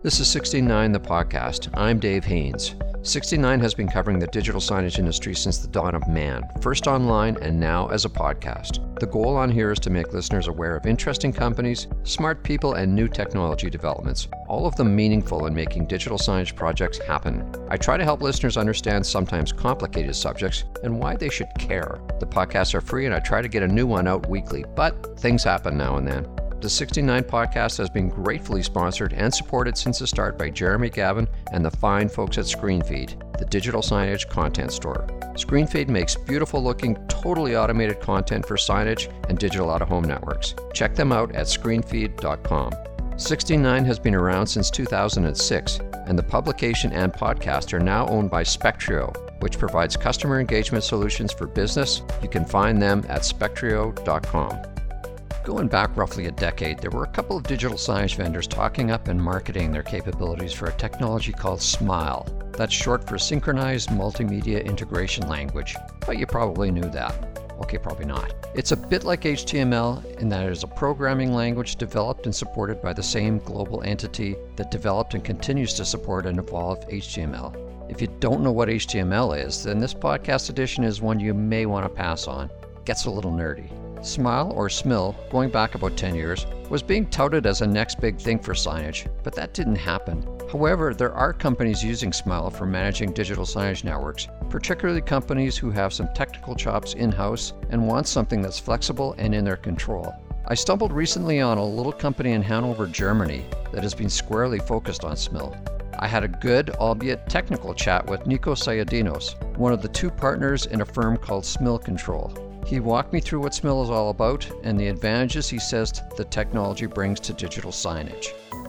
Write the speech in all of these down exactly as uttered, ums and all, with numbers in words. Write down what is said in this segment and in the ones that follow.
This is sixty-nine, the podcast. I'm Dave Haynes. sixty-nine has been covering the digital signage industry since the dawn of man, first online and now as a podcast. The goal on here is to make listeners aware of interesting companies, smart people, and new technology developments, all of them meaningful in making digital signage projects happen. I try to help listeners understand sometimes complicated subjects and why they should care. The podcasts are free and I try to get a new one out weekly, but things happen now and then. The sixty-nine podcast has been gratefully sponsored and supported since the start by Jeremy Gavin and the fine folks at ScreenFeed, the digital signage content store. ScreenFeed makes beautiful looking, totally automated content for signage and digital out-of-home networks. Check them out at screenfeed dot com. sixty-nine has been around since two thousand six, and the publication and podcast are now owned by Spectrio, which provides customer engagement solutions for business. You can find them at spectrio dot com. Going back roughly a decade, there were a couple of digital signage vendors talking up and marketing their capabilities for a technology called SMILE. That's short for Synchronized Multimedia Integration Language, but you probably knew that. Okay, probably not. It's a bit like H T M L in that it is a programming language developed and supported by the same global entity that developed and continues to support and evolve H T M L. If you don't know what H T M L is, then this podcast edition is one you may want to pass on. It gets a little nerdy. SMILE, or SMIL, going back about ten years, was being touted as a next big thing for signage, but that didn't happen. However, there are companies using SMILE for managing digital signage networks, particularly companies who have some technical chops in-house and want something that's flexible and in their control. I stumbled recently on a little company in Hanover, Germany, that has been squarely focused on SMIL. I had a good, albeit technical, chat with Nico Sayadinos, one of the two partners in a firm called SMIL Control. He walked me through what SMIL is all about and the advantages he says the technology brings to digital signage.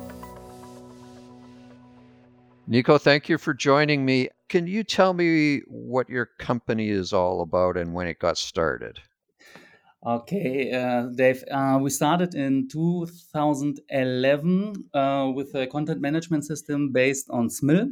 Nico, thank you for joining me. Can you tell me what your company is all about and when it got started? Okay, uh, Dave, uh, we started in two thousand eleven uh, with a content management system based on SMIL.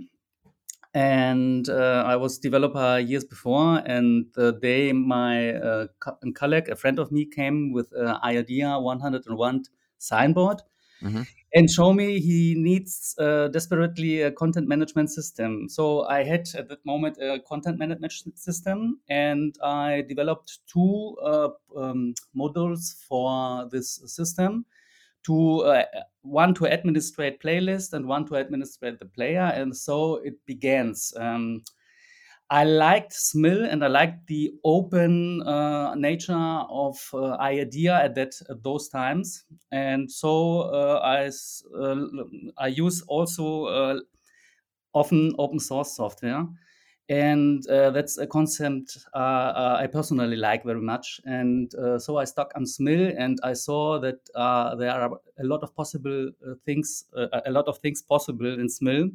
And uh, I was developer years before, and the day my uh, co- colleague, a friend of me, came with an idea one hundred one signboard Mm-hmm. and show me he needs uh, desperately a content management system. So I had at that moment a content management system, and I developed two uh, um, modules for this system to uh, one to administrate playlist and one to administrate the player, and so it begins. Um, I liked SMIL and I liked the open uh, nature of uh, idea at that at those times, and so uh, I s- uh, I use also uh, often open source software. And uh, that's a concept uh, uh, I personally like very much. And uh, so I stuck on SMIL, and I saw that uh, there are a lot of possible uh, things, uh, a lot of things possible in SMIL.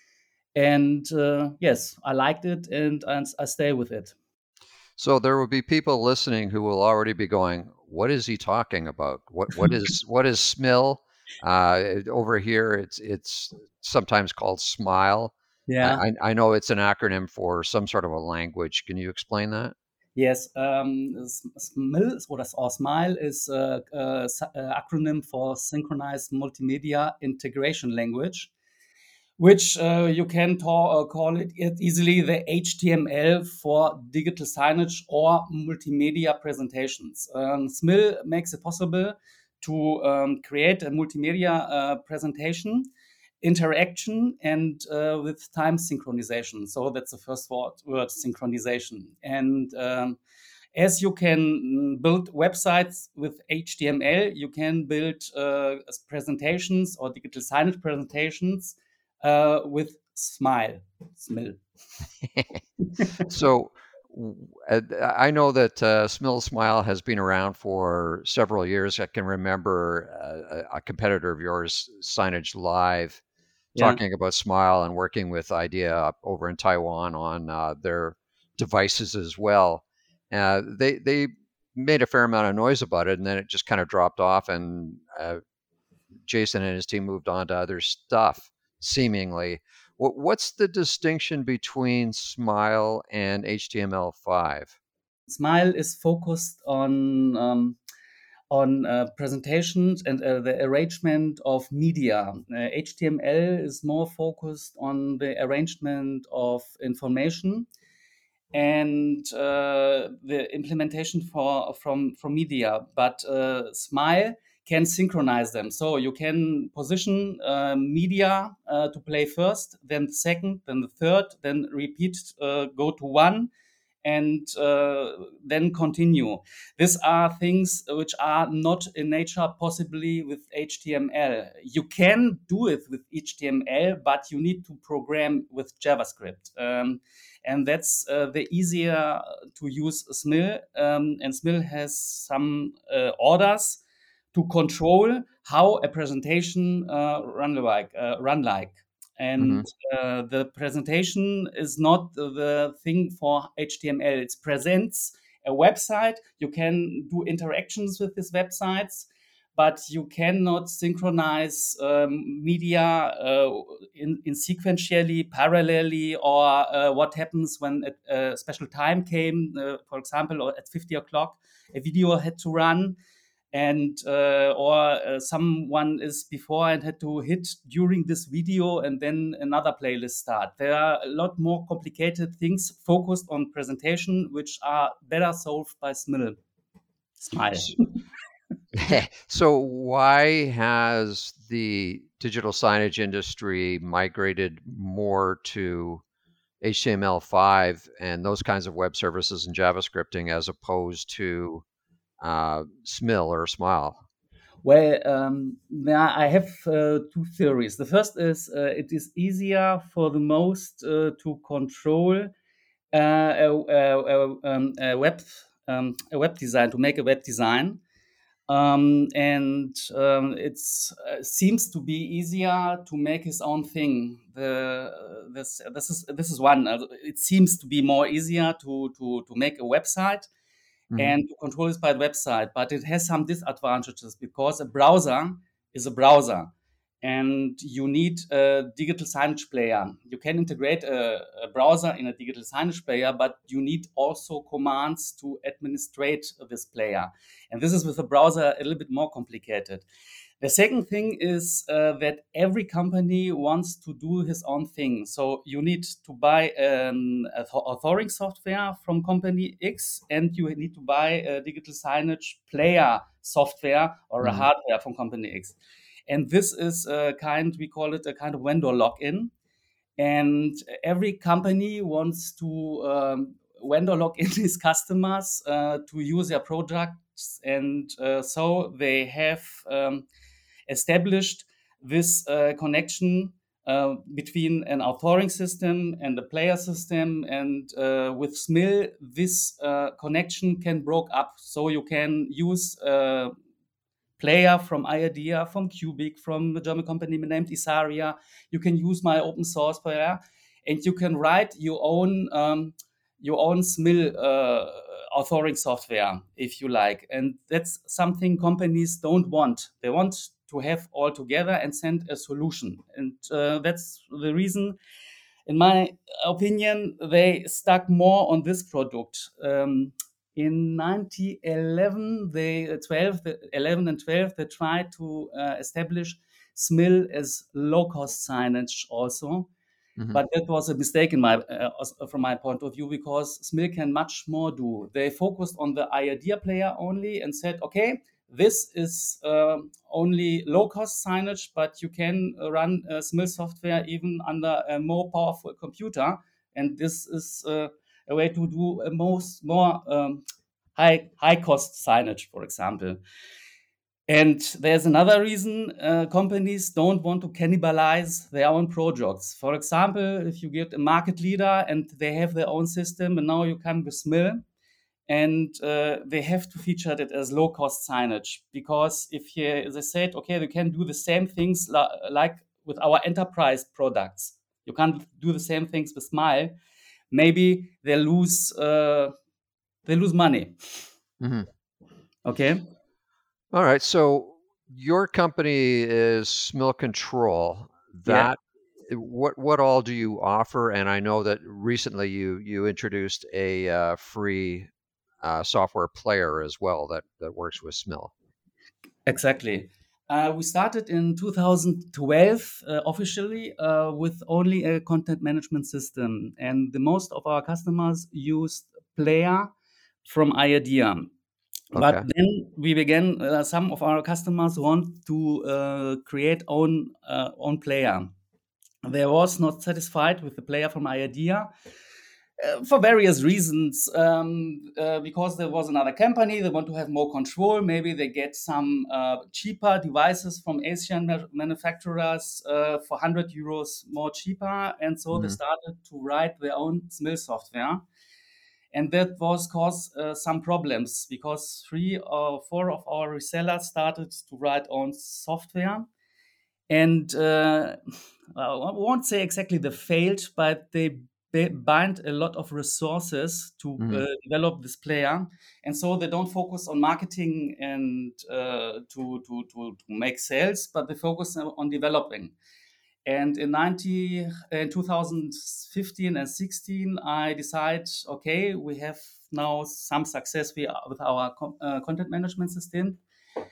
And uh, yes, I liked it, and, and I stay with it. So there will be people listening who will already be going, "What is he talking about? What what is what is SMIL?" Uh, over here, it's it's sometimes called SMILE. I, Yeah. I I know it's an acronym for some sort of a language. Can you explain that? Yes, um, SMIL or, or SMILE is a, a, a acronym for Synchronized Multimedia Integration Language, which uh, you can ta- uh, call it, it easily the H T M L for digital signage or multimedia presentations. Um, SMIL makes it possible to um, create a multimedia uh, presentation, interaction, and uh, with time synchronization. So that's the first word, word synchronization. And um, as you can build websites with H T M L, you can build uh, presentations or digital signage presentations uh, with Smile, Smil. So w- uh, I know that uh, Smil Smile has been around for several years. I can remember uh, a a competitor of yours, Signage Live, Yeah. talking about Smile and working with Idea up over in Taiwan on uh, their devices as well. Uh, they they made a fair amount of noise about it, and then it just kind of dropped off, and uh, Jason and his team moved on to other stuff, seemingly. What, what's the distinction between Smile and H T M L five? Smile is focused on um, on uh, presentations and uh, the arrangement of media. Uh, H T M L is more focused on the arrangement of information and uh, the implementation for from from media. But uh, Smile can synchronize them, so you can position uh, media uh, to play first, then the second, then the third, then repeat, uh, go to one, and uh, then continue. These are things which are not in nature possibly with H T M L. You can do it with H T M L, but you need to program with JavaScript. Um, and that's uh, the easier to use Smil. Um, and Smil has some uh, orders to control how a presentation uh, run like. Uh, run like. Mm-hmm. And uh, the presentation is not the thing for H T M L. It presents a website. You can do interactions with these websites, but you cannot synchronize um, media uh, in, in sequentially, parallelly, or uh, what happens when a, a special time came, uh, for example, or at fifty o'clock, a video had to run, and uh, or uh, someone is before and had to hit during this video and then another playlist start. There are a lot more complicated things focused on presentation, which are better solved by Smil. Smile. So why has the digital signage industry migrated more to H T M L five and those kinds of web services and JavaScripting as opposed to uh, Smil or Smile? Well, um, now I have uh, two theories. The first is uh, it is easier for the most uh, to control uh, a, a, a, um, a web um, a web design, to make a web design. Um, and um, it uh, seems to be easier to make his own thing. The, this, this is this is one. Uh, it seems to be more easier to to to make a website Mm-hmm. and to control this by the website, but it has some disadvantages because a browser is a browser. And you need a digital signage player. You can integrate a, a browser in a digital signage player, but you need also commands to administrate this player. And this is with a browser a little bit more complicated. The second thing is uh, that every company wants to do his own thing. So you need to buy an authoring software from company X, and you need to buy a digital signage player software or a Mm-hmm. hardware from company X. And this is a kind, we call it a kind of vendor lock-in. And every company wants to um, vendor lock in his customers uh, to use their products. And uh, so they have um, established this uh, connection uh, between an authoring system and a player system. And uh, with Smil, this uh, connection can broke up. So you can use uh, player from IDEA, from Cubic, from the German company named Isaria. You can use my open source player, and you can write your own um, your own Smil uh, authoring software if you like. And that's something companies don't want. They want to have all together and send a solution. And uh, that's the reason, in my opinion, they stuck more on this product. Um, in nineteen eleven, they twelve, eleven and twelve, they tried to uh, establish Smil as low-cost signage also. Mm-hmm. But that was a mistake in my, uh, from my point of view, because Smil can much more do. They focused on the idea player only and said, okay, this is uh, only low-cost signage, but you can run uh, Smil software even under a more powerful computer. And this is uh, a way to do a most more um, high high-cost signage, for example. And there's another reason uh, companies don't want to cannibalize their own projects. For example, if you get a market leader and they have their own system, and now you come with Smil, and uh, they have to feature it as low-cost signage. Because if you, they said, okay, they can do the same things la- like with our enterprise products, you can't do the same things with Smile, maybe they lose uh, they lose money. Mm-hmm. Okay. All right. So your company is Smil Control. That yeah. what what all do you offer? And I know that recently you you introduced a uh, free uh, software player as well that that works with Smil. Exactly. Uh, we started in two thousand twelve uh, officially uh, with only a content management system, and the most of our customers used Player from IDEA. But Okay. then we began. Uh, some of our customers want to uh, create own uh, own Player. They was not satisfied with the Player from IDEA uh, for various reasons. Um, uh, because there was another company, they want to have more control. Maybe they get some uh, cheaper devices from Asian ma- manufacturers uh, for one hundred euros more cheaper. And so they Hmm. started to write their own Smil software. And that was cause uh, some problems because three or four of our resellers started to write own software. And uh, I won't say exactly they failed, but they b- bind a lot of resources to Hmm. uh, develop this player, and so they don't focus on marketing and uh, to, to to to make sales, but they focus on on developing. And in ninety, in two thousand fifteen and sixteen, I decided, okay, we have now some success we- with our co- uh, content management system.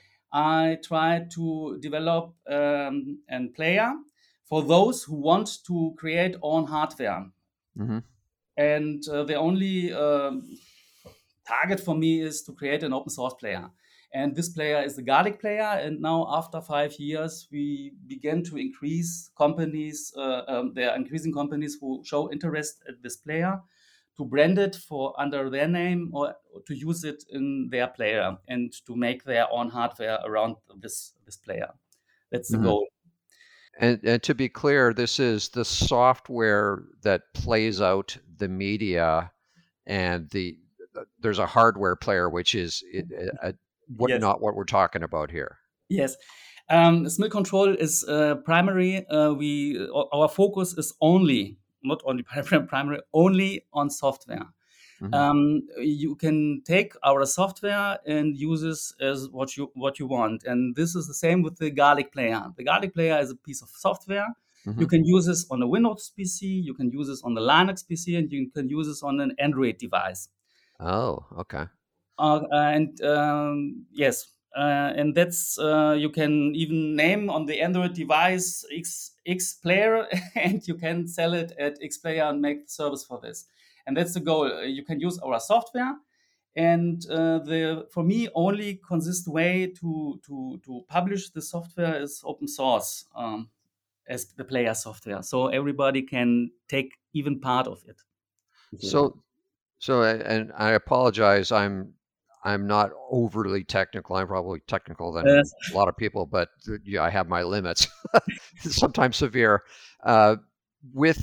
I try to develop um, a player for those who want to create own hardware. Hmm. And uh, the only um, target for me is to create an open source player. And this player is the Garlic player. And now, after five years, we begin to increase companies. Uh, um, there are increasing companies who show interest in this player to brand it for under their name or to use it in their player and to make their own hardware around this this player. That's the Hmm. goal. And, and to be clear, this is the software that plays out the media, and the there's a hardware player, which is it, uh, what Yes. not what we're talking about here. Yes. Um, Smil Control is uh, primary. Uh, we our focus is only not only primary, primary only on software. Hmm. Um, you can take our software and use this as what you what you want, and this is the same with the Garlic player. The Garlic player is a piece of software. You Hmm. can use this on a Windows P C, you can use this on the Linux P C, and you can use this on an Android device. Oh, okay. Uh, and um, yes, uh, and that's uh, you can even name on the Android device X X Player, and you can sell it at X Player and make the service for this. And that's the goal. Uh, You can use our software, and uh, the for me only consist way to to to publish the software is open source um, as the player software, so everybody can take even part of it if you want. So so a- and I apologize. I'm I'm not overly technical. I'm probably technical than Yes. a lot of people, but th- yeah, I have my limits. Sometimes severe. Uh, with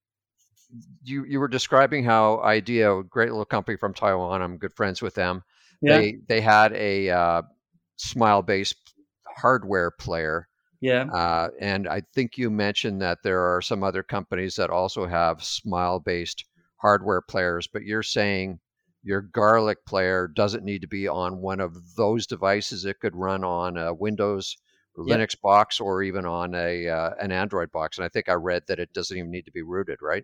you, you were describing how IDEA, a great little company from Taiwan. I'm good friends with them. Yeah. They they had a uh, Smile-based hardware player. Yeah. Uh, and I think you mentioned that there are some other companies that also have Smile-based hardware players, but you're saying your Garlic player doesn't need to be on one of those devices. It could run on a Windows or Yeah. Linux box, or even on a uh, an Android box. And I think I read that it doesn't even need to be rooted, right?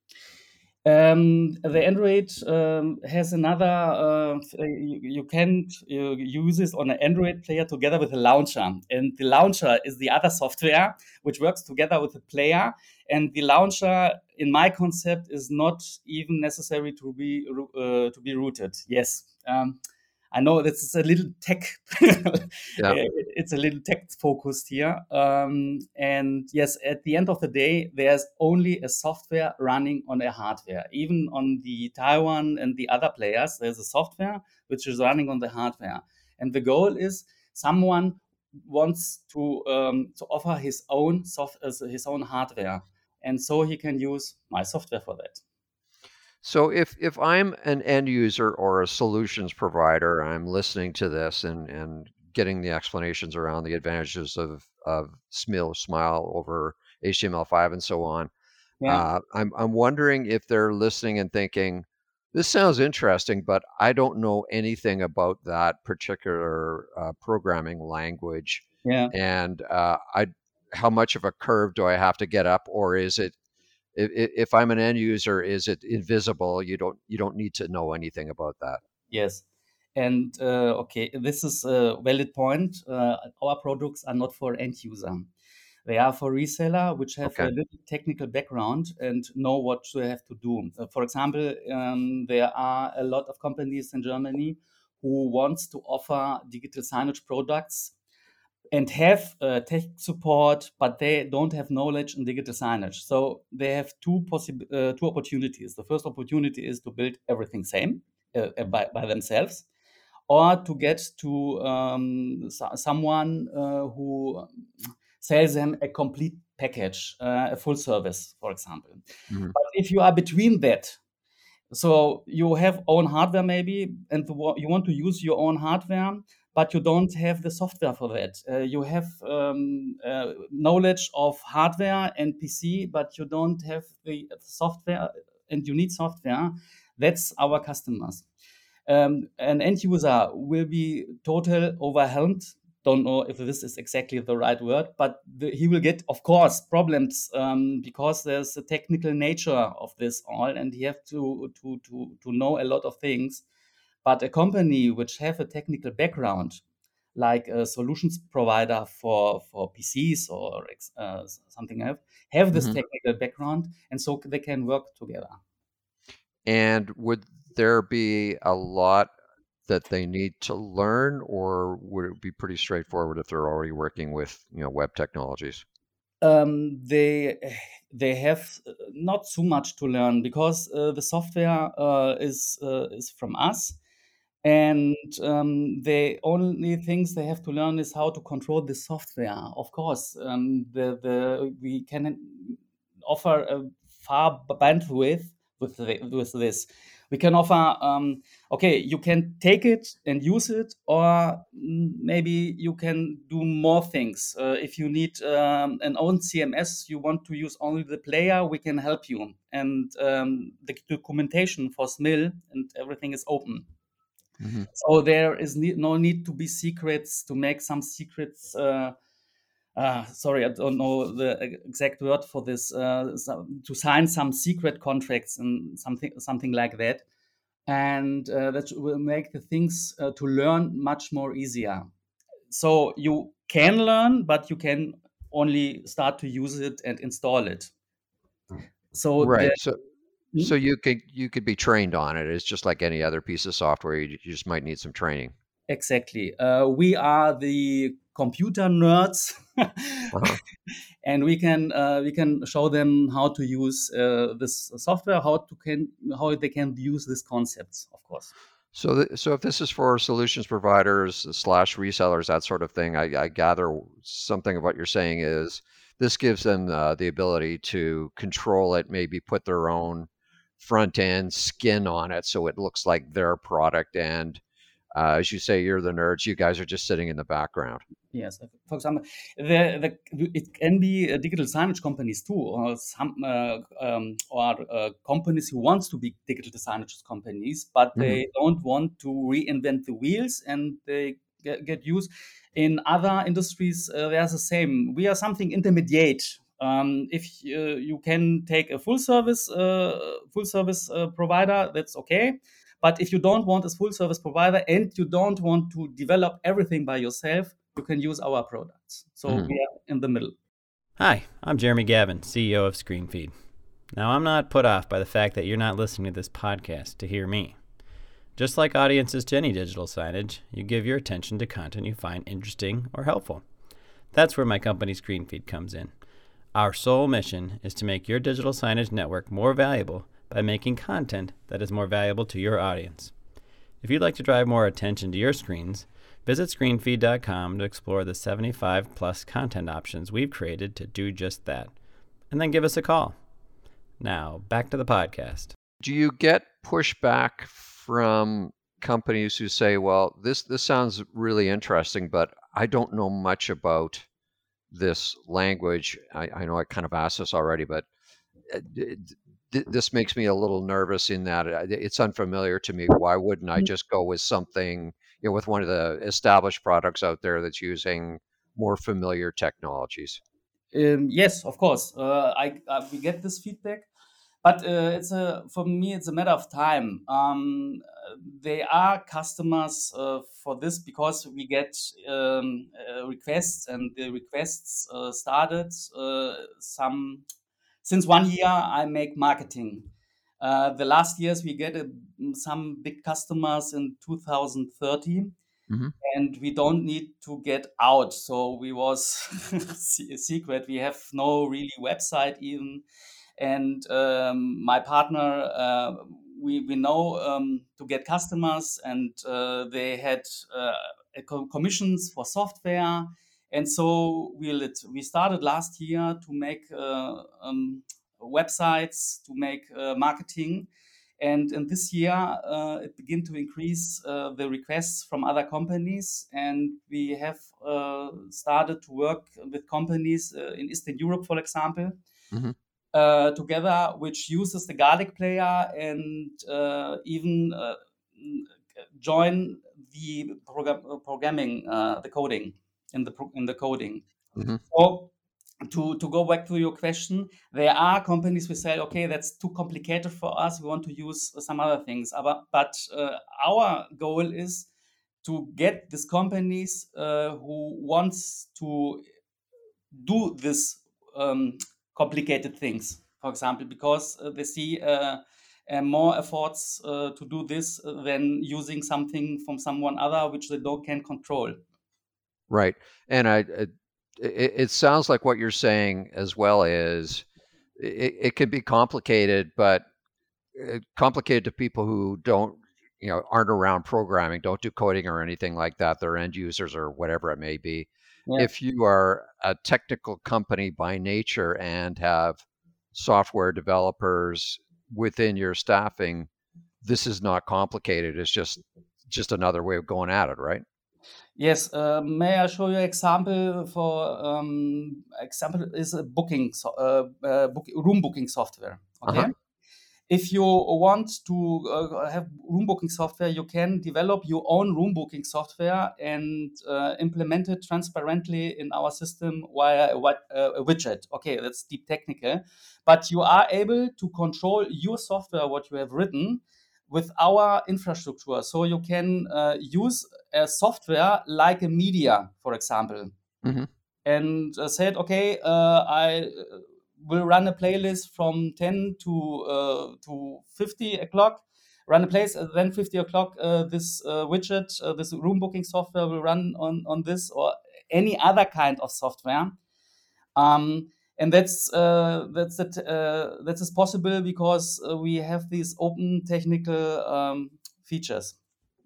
Um, the Android um, has another. Uh, f- uh, you, you can uh, use this on an Android player together with a launcher, and the launcher is the other software which works together with the player. And the launcher, in my concept, is not even necessary to be ro- uh, to be rooted. Yes. Um, I know this is a little tech. Yeah. It's a little tech focused here. Um, and yes, at the end of the day, there's only a software running on a hardware. Even on the Taiwan and the other players, there's a software which is running on the hardware. And the goal is someone wants to um, to offer his own soft uh, his own hardware, and so he can use my software for that. So if if I'm an end user or a solutions provider, I'm listening to this and and getting the explanations around the advantages of of Smil Smile over H T M L five and so on. Yeah, Uh, I'm I'm wondering if they're listening and thinking, this sounds interesting, but I don't know anything about that particular uh, programming language, yeah. and uh, I how much of a curve do I have to get up, or is it if, if I'm an end user, is it invisible? You don't you don't need to know anything about that. Yes. And uh, okay, this is a valid point. Uh, our products are not for end user. They are for reseller, which have a Okay. little technical background and know what they have to do. Uh, for example, um, there are a lot of companies in Germany who wants to offer digital signage products and have uh, tech support, but they don't have knowledge in digital signage. So they have two possible uh, two opportunities. The first opportunity is to build everything same uh, uh, by, by themselves, or to get to um, so- someone uh, who sells them a complete package, uh, a full service, for example. Mhm. But if you are between that, so you have own hardware maybe, and the wa- you want to use your own hardware, but you don't have the software for that. Uh, you have um, uh, knowledge of hardware and P C, but you don't have the software, and you need software. That's our customers. Um, an end user will be total overwhelmed. Don't know if this is exactly the right word, but the, he will get, of course, problems um, because there's a technical nature of this all, and he have to to to to know a lot of things. But a company which have a technical background, like a solutions provider for for P Cs or ex- uh, something else, have this Mhm. technical background, and so they can work together. And would there be a lot that they need to learn, or would it be pretty straightforward if they're already working with, you know, web technologies? Um, they they have uh, not so much to learn because uh, the software uh, is uh, is from us, and um, the only things they have to learn is how to control the software. Of course, um, the the we can offer a far bandwidth with the, with this. We can offer um, okay, you can take it and use it, or mm, maybe you can do more things. Uh, if you need um, an own C M S, you want to use only the player, we can help you. And um, the documentation for S M I L and everything is open. Mhm. So there is ne- no need to be secrets to make some secrets. Uh, uh, sorry, I don't know the exact word for this. Uh, some, to sign some secret contracts and something something like that, and uh, that will make the things uh, to learn much more easier. So you can learn, but you can only start to use it and install it. So Right. the So hmm? so you could you could be trained on it. It's just like any other piece of software. You, you just might need some training. Exactly. Uh, we are the computer nerds, Uh-huh. and we can uh, we can show them how to use uh, this software, how to can how they can use these concepts. Of course. So, th- so if this is for solutions providers slash resellers, that sort of thing, I, I gather something of what you're saying is this gives them uh, the ability to control it, maybe put their own front end skin on it, so it looks like their product. And uh, as you say, you're the nerds. You guys are just sitting in the background. Yes, uh, for example, the, the it can be uh, digital signage companies too, or some uh, um, or uh, companies who wants to be digital signage companies, but Hmm. they don't want to reinvent the wheels, and they get, get used. In other industries, uh, there's the same. We are something intermediate. Um, if uh, you can take a full service uh, full service uh, provider, that's okay. But if you don't want a full service provider and you don't want to develop everything by yourself, you can use our products. So Hmm. we are in the middle. Hi, I'm Jeremy Gavin, C E O of ScreenFeed. Now, I'm not put off by the fact that you're not listening to this podcast to hear me. Just like audiences to any digital signage, you give your attention to content you find interesting or helpful. That's where my company ScreenFeed comes in. Our sole mission is to make your digital signage network more valuable by making content that is more valuable to your audience. If you'd like to drive more attention to your screens, visit screenfeed dot com to explore the seventy-five plus content options we've created to do just that. And then give us a call. Now, back to the podcast. Do you get pushback from companies who say, "Well, this this sounds really interesting, but I don't know much about this language"? I, I know I kind of asked this already, but uh, d- d- this makes me a little nervous in that uh, it's unfamiliar to me. Why wouldn't I just go with something, you know, with one of the established products out there that's using more familiar technologies? Um, yes, of course. Uh, I uh, we get this feedback, but uh, it's a for me it's a matter of time. Um, they are customers uh, for this because we get um, uh, requests, and the requests uh, started uh, some since one year. I make marketing. Uh, the last years we get uh, some big customers in two thousand thirty, Mm-hmm. and we don't need to get out. So we was se- secret. We have no really website even, and um, my partner, uh, we we know um, to get customers, and uh, they had uh, a co- commissions for software, and so we lit, we started last year to make uh, um, websites, to make uh, marketing. And in this year, uh, it began to increase uh, the requests from other companies, and we have uh, started to work with companies uh, in Eastern Europe, for example, Mm-hmm. uh, together, which uses the Garlic player, and uh, even uh, join the program, programming, uh, the coding in the pro- in the coding. Mm-hmm. So to to go back to your question, there are companies who say, okay, that's too complicated for us. We want to use some other things. But but uh, our goal is to get these companies uh, who wants to do this um, complicated things, for example, because uh, they see uh, uh, more efforts uh, to do this uh, than using something from someone other which they don't can control. Right. And I, it, it it sounds like what you're saying as well is it, it can be complicated, but uh, complicated to people who don't, you know, aren't around programming, don't do coding or anything like that. They're end users or whatever it may be. Yeah. If you are a technical company by nature and have software developers within your staffing, this is not complicated. It's just just another way of going at it, right? Yes, uh, may I show you example for um, example is a booking so, uh, uh, book, room booking software. Okay, Uh-huh. if you want to uh, have room booking software, you can develop your own room booking software and uh, implement it transparently in our system via a, what, uh, a widget. Okay, that's deep technical, but you are able to control your software, what you have written, with our infrastructure. So you can uh, use a software like a media, for example, Mm-hmm. and uh, said, okay, uh, I uh, will run a playlist from ten to uh, to fifty o'clock. Run a place, uh, then fifty o'clock. Uh, this uh, widget, uh, this room booking software will run on on this or any other kind of software. Um, and that's uh, that's it. Uh, that is possible because uh, we have these open technical um, features.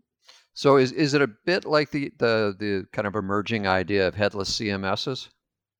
So is is it a bit like the the the kind of emerging idea of headless C M Ss?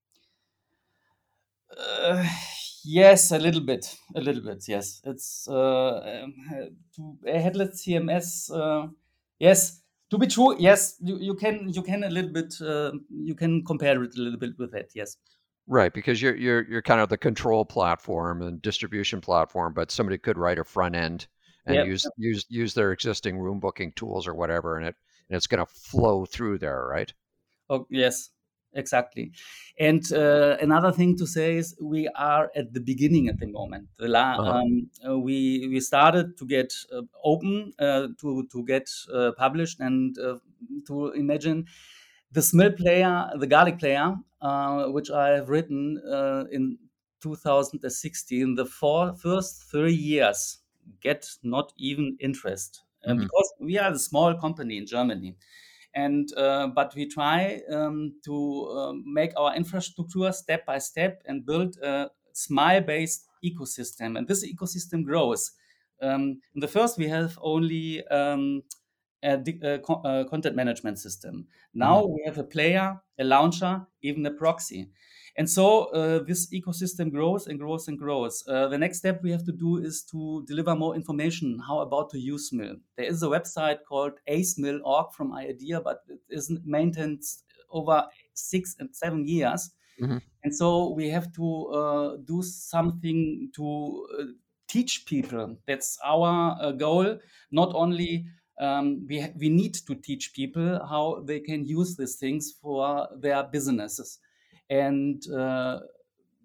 Uh, yes, a little bit, a little bit. Yes, it's uh, um, to a headless C M S. Uh, yes, to be true. Yes, you, you can you can a little bit uh, you can compare it a little bit with that. Yes. Right, because you're you're you're kind of the control platform and distribution platform, but somebody could write a front end and Yeah. use use use their existing room booking tools or whatever, and it and it's going to flow through there, right? Oh, yes, exactly. And uh, another thing to say is we are at the beginning at the moment. The la- Uh-huh. um, uh, we we started to get uh, open uh, to to get uh, published and uh, to imagine the Smil player, the Garlic player, uh, which I have written uh, in two thousand sixteen. The four, first three years get not even interest uh, Hmm. because we are a small company in Germany. And uh, but we try um, to um, make our infrastructure step by step and build a smile-based ecosystem, and this ecosystem grows. Um, in the first, we have only um, a, di- a co- a content management system. Hmm. Now we have a player, a launcher, even a proxy. And so uh, this ecosystem grows and grows and grows. Uh, the next step we have to do is to deliver more information. How about to use Smil? There is a website called a smil dot org from iIDEA, but it isn't maintained over six and seven years. Hmm. And so we have to uh, do something to uh, teach people. That's our uh, goal. Not only um, we ha- we need to teach people how they can use these things for their businesses, and uh,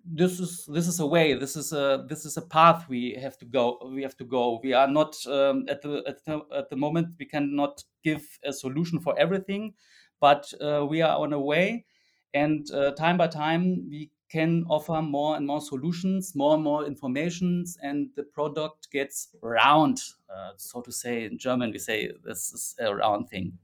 this is this is a way. This is a this is a path we have to go. We have to go. We are not um, at the at the at the moment. We cannot give a solution for everything, but uh, we are on a way, and uh, time by time we can offer more and more solutions, more and more informations, and the product gets round. Uh, so to say, in German, we say this is a round thing.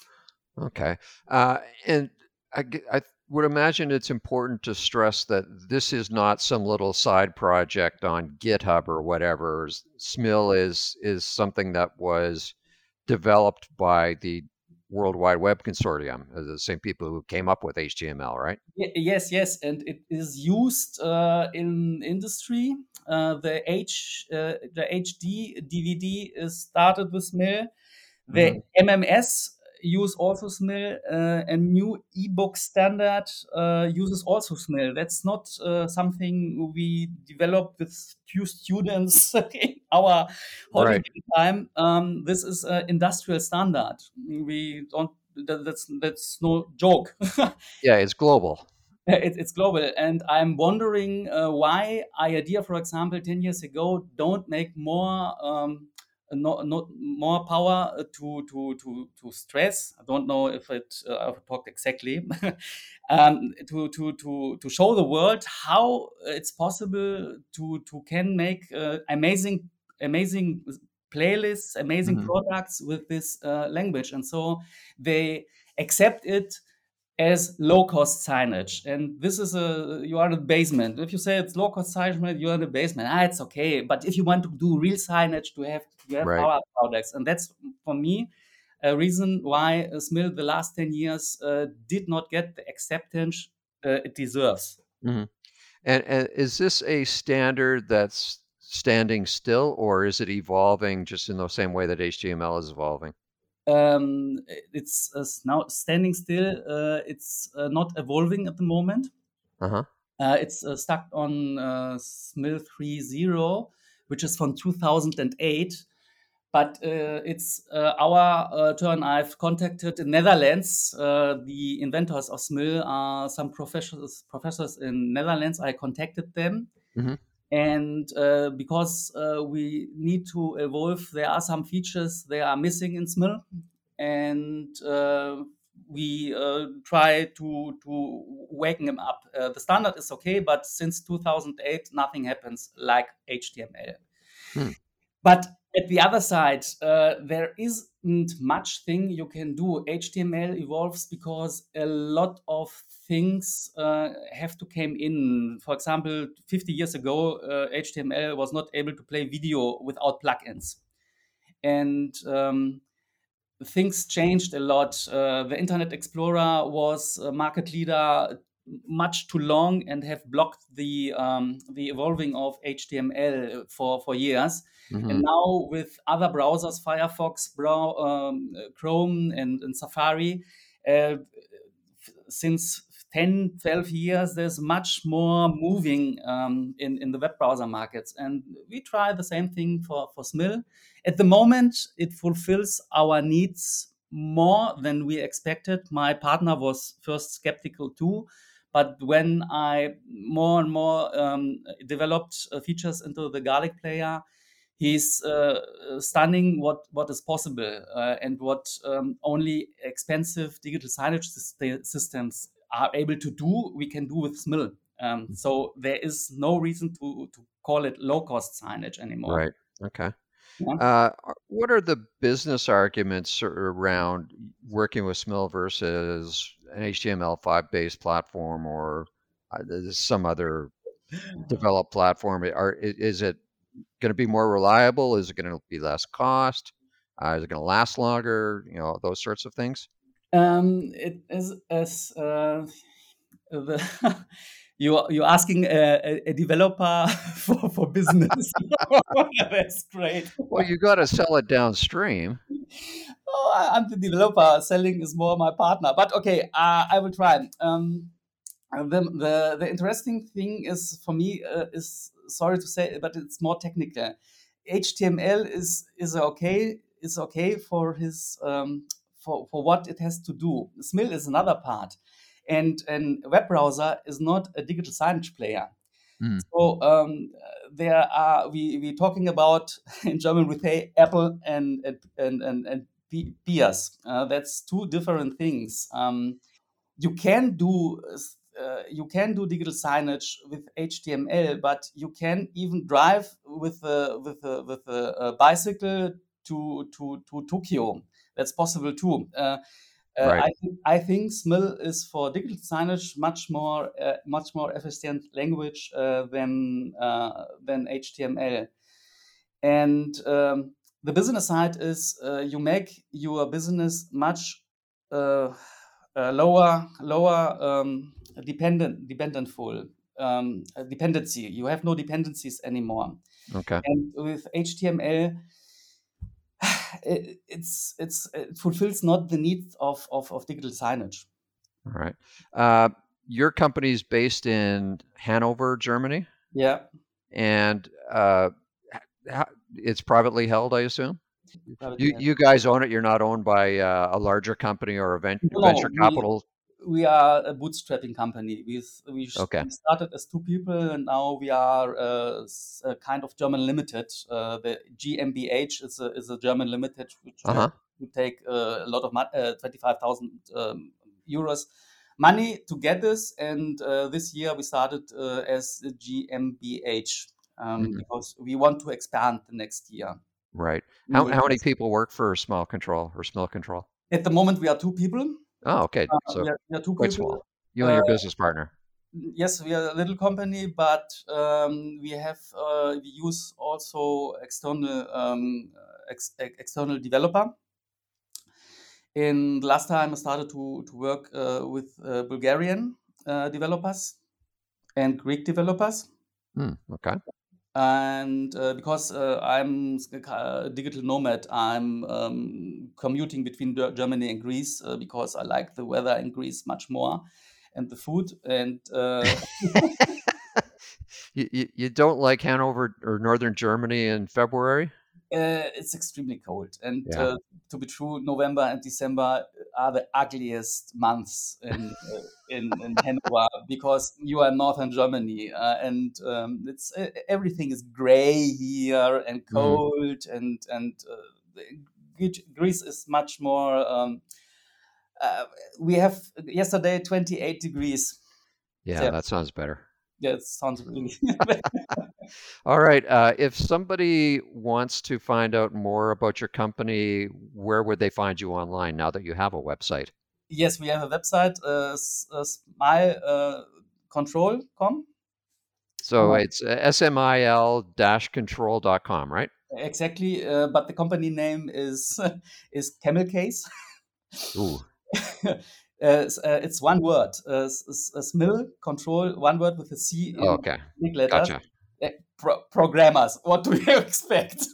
Okay. Uh, and I, g- I would imagine it's important to stress that this is not some little side project on GitHub or whatever. S- SMIL is is something that was developed by the World Wide Web Consortium, uh, the same people who came up with H T M L, right? Ye- Yes, yes, and it is used uh, in industry. Uh, the H uh, the H D D V D is started with SMIL. The Mhm. M M S use also SMIL. Uh, a new ebook standard uh, uses also SMIL. That's not uh, something we developed with few students in our Right. holiday time. Um, this is an industrial standard. We don't. That, that's that's no joke. Yeah, it's global. It, it's global, and I'm wondering uh, why IDEA, for example, ten years ago, don't make more um, not, not more power uh, to to to to stress. I don't know if it uh, I've talked exactly um, to to to to show the world how it's possible to to can make uh, amazing amazing playlists, amazing Mhm. products with this uh, language, and so they accept it as low-cost signage. And this is a you are in the basement. If you say it's low-cost signage, you are in the basement. Ah, it's okay. But if you want to do real signage, to have you have Right. our products, and that's for me a reason why uh, SMIL the last ten years uh, did not get the acceptance uh, it deserves. Mhm. And, and is this a standard that's standing still, or is it evolving just in the same way that H T M L is evolving? Um, it's uh, now standing still. Uh, it's uh, not evolving at the moment. Uh-huh. Uh, it's uh, stuck on uh, SMIL three point zero, which is from two thousand eight. But uh, it's uh, our uh, turn. I've contacted in Netherlands. Uh, the inventors of SMIL are some professors professors in Netherlands. I contacted them, Mhm. and uh, because uh, we need to evolve, there are some features they are missing in SMIL, and uh, we uh, try to to waken them up. Uh, the standard is okay, but since two thousand eight, nothing happens like H T M L. Hmm. But at the other side, uh, there isn't much thing you can do. H T M L evolves because a lot of things uh, have to came in. For example, fifty years ago, uh, H T M L was not able to play video without plugins, and um, things changed a lot. Uh, the Internet Explorer was a market leader much too long and have blocked the um, the evolving of H T M L for for years. And Mhm. now with other browsers, Firefox, brow, um, Chrome, and, and Safari, uh, since ten, twelve years, there's much more moving um, in, in the web browser markets. And we try the same thing for, for SMIL. At the moment, it fulfills our needs more than we expected. My partner was first skeptical too. But when I more and more um, developed uh, features into the Garlic player, he's uh, stunning what, what is possible uh, and what um, only expensive digital signage syst- systems are able to do, we can do with SMIL. Um, so there is no reason to, to call it low-cost signage anymore. Right. Okay. Yeah. Uh, are- what are the business arguments ar- around working with SMIL versus an H T M L five based platform or uh, there's some other developed platform? Are, i- is it going to be more reliable? Is it going to be less cost? Uh, is it going to last longer? You know, those sorts of things. Um, it is as uh, the you you're asking a, a- a developer for, for business. That's great. Well, you got to sell it downstream. Oh, I- I'm the developer. Selling is more my partner. But okay, uh, I will try. Um, uh, the, the the interesting thing is for me uh, is sorry to say, but it's more technical. H T M L is is okay is okay for his um, for for what it has to do. SMIL is another part, and and web browser is not a digital signage player. Mm. So um, there are we we talking about in German we say apple and and and and pears. Uh, that's two different things. Um, you can do uh, you can do digital signage with H T M L, but you can even drive with a with a with a, a bicycle to to to Tokyo. That's possible too. Uh, uh, Right. I think I think S M L is for digital signage much more uh, much more efficient language uh, than uh, than H T M L. And um, the business side is uh, you make your business much uh, uh, lower lower um, dependent dependentful um, uh, dependency. You have no dependencies anymore. Okay. And with H T M L, it, it's it's it fulfills not the needs of of, of digital signage. All right. Uh, your company's based in Hanover, Germany, Yeah. and uh, h- it's privately held, I assume. Privately You held. you guys own it. You're not owned by uh, a larger company or a ven- No, venture we, capital. we are a bootstrapping company. We we, Okay. we started as two people, and now we are uh, s- a kind of German limited. Uh, the G m B H is a is a German limited which Uh huh. we take uh, a lot of money, uh, twenty-five thousand um, euros money to get this. And uh, this year we started uh, as a G m B H um, Mhm. because we want to expand the next year. Right. We How will how many just- people work for Small Control or Small Control? At the moment, we are two people. Oh, okay. Uh, So we, are, we are two quite people. small. You and Uh, your business partner. yes, we are a little company, but um, we have uh, we use also external um, ex- ex- external developer. In last time, I started to to work uh, with uh, Bulgarian uh, developers and Greek developers. Hmm. Okay. And uh, because uh, I'm a digital nomad, I'm um, commuting between Ger- Germany and Greece uh, because I like the weather in Greece much more and the food. And uh, You, you you don't like Hanover or Northern Germany in February? uh, it's extremely cold. And Yeah. uh, to be true, November and December are the ugliest months in uh, in, in Hanover because you are in northern Germany, uh, and um, it's uh, everything is gray here and Mhm. cold, and and uh, Gre- Greece is much more. Um, uh, we have yesterday twenty-eight degrees. Yeah, Yeah, that sounds better. yeah, it sounds really. All right. Uh, if somebody wants to find out more about your company, where would they find you online now that you have a website? Yes, we have a website, uh, s- uh, smile uh, control dot com. So Uh, it's uh, S M I L control dot com, right? Exactly, uh, but the company name is is Camel Case. Ooh. uh, s- uh, it's one word. Uh, s- s- uh, Smil Control, one word with a C Oh, in okay. big letters. Gotcha. Uh, pro- programmers, what do you expect?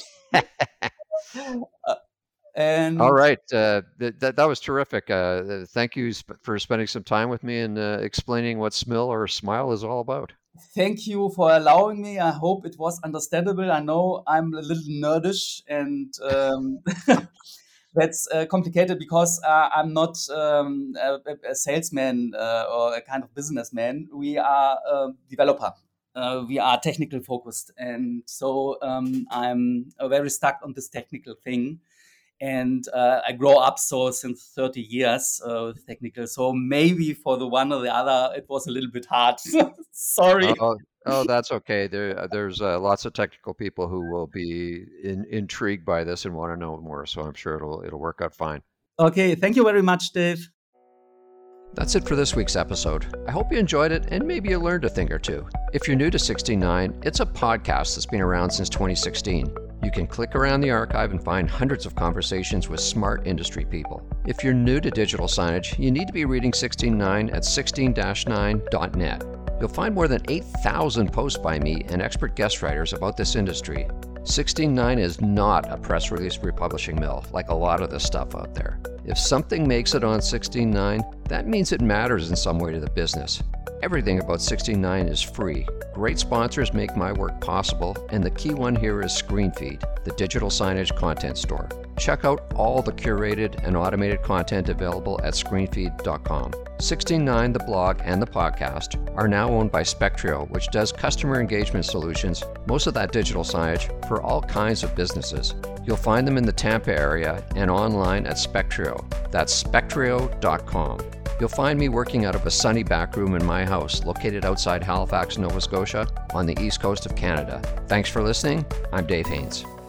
Uh, and All right. Uh, th- that that was terrific. Uh, uh, thank you sp- for spending some time with me and uh, explaining what Smill or Smile is all about. thank you for allowing me. I hope it was understandable. I know I'm a little nerdish and um, that's uh, complicated because uh, I'm not um, a, a salesman uh, or a kind of businessman. We are a developer. Uh, we are technical focused, and so um, I'm uh, very stuck on this technical thing. And uh, I grow up so since thirty years uh, with technical. So maybe for the one or the other, it was a little bit hard. Sorry. Oh, oh, that's okay. There, uh, there's uh, lots of technical people who will be in, intrigued by this and want to know more. So I'm sure it'll it'll work out fine. Okay, thank you very much, Dave. That's it for this week's episode. I hope you enjoyed it and maybe you learned a thing or two. If you're new to sixty-nine, it's a podcast that's been around since twenty sixteen. You can click around the archive and find hundreds of conversations with smart industry people. If you're new to digital signage, you need to be reading sixteen-nine at sixteen dash nine dot net. You'll find more than eight thousand posts by me and expert guest writers about this industry. sixteen-nine is not a press release republishing mill like a lot of the stuff out there. If something makes it on sixteen-nine, that means it matters in some way to the business. Everything about sixteen-nine is free. Great sponsors make my work possible, and the key one here is ScreenFeed, the digital signage content store. check out all the curated and automated content available at screenfeed dot com. sixty-nine, the blog, and the podcast are now owned by Spectrio, which does customer engagement solutions, most of that digital signage, for all kinds of businesses. You'll find them in the Tampa area and online at Spectrio. That's spectrio dot com. You'll find me working out of a sunny back room in my house located outside Halifax, Nova Scotia, on the east coast of Canada. Thanks for listening. I'm Dave Haynes.